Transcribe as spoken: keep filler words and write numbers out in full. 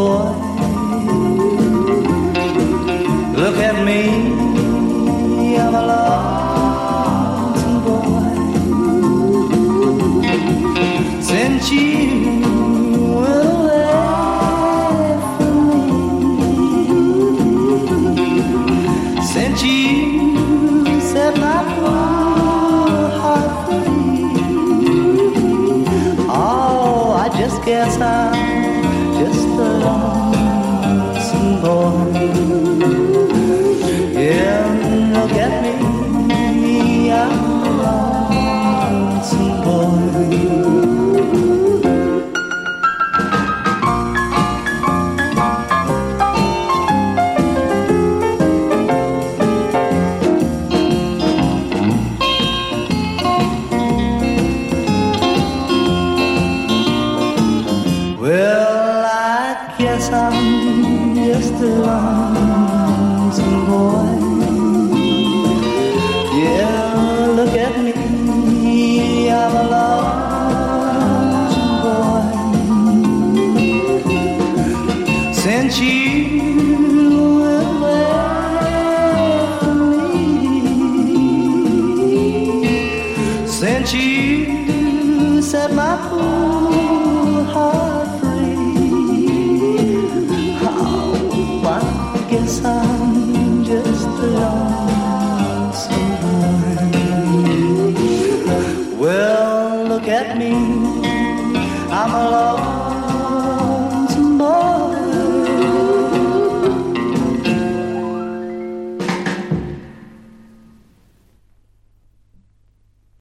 boy. Look at me, I'm a lonesome boy. Since you went away from me, since you set my poor heart free, oh, I just guess I'm just a lonesome boy. Yeah, look at me, I'm a lonesome boy. Well, I guess I'm just a lonesome boy. Yeah, look at me, I'm a lonesome boy. Since you